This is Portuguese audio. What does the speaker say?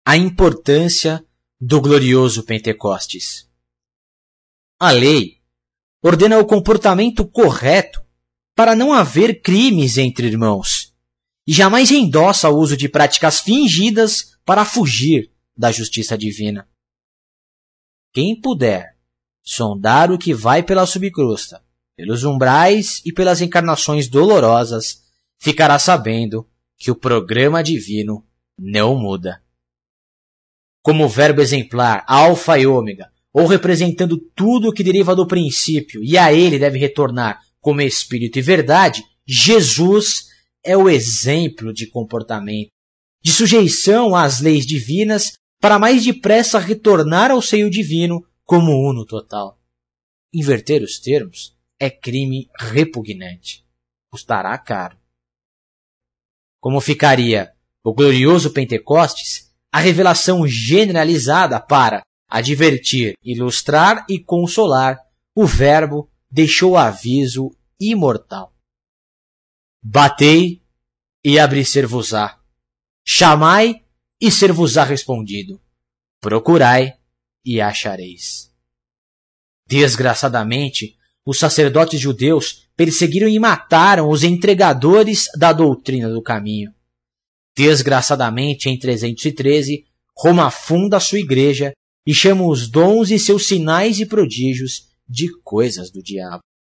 a importância do glorioso Pentecostes. A lei ordena o comportamento correto para não haver crimes entre irmãos e jamais endossa o uso de práticas fingidas para fugir da justiça divina. Quem puder sondar o que vai pela subcrosta, pelos umbrais e pelas encarnações dolorosas, ficará sabendo que o programa divino não muda. Como verbo exemplar, alfa e ômega, ou representando tudo o que deriva do princípio e a ele deve retornar como espírito e verdade, Jesus é o exemplo de comportamento, de sujeição às leis divinas para mais depressa retornar ao seio divino como uno total. Inverter os termos é crime repugnante. Custará caro. Como ficaria o glorioso Pentecostes, a revelação generalizada para advertir, ilustrar e consolar, o Verbo deixou aviso imortal. Batei e abrir-se-vos-á. Chamai e ser-vos-á respondido. Procurai e achareis. Desgraçadamente, os sacerdotes judeus perseguiram e mataram os entregadores da doutrina do caminho. Desgraçadamente, em 313, Roma funda a sua igreja e chama os dons e seus sinais e prodígios de coisas do diabo.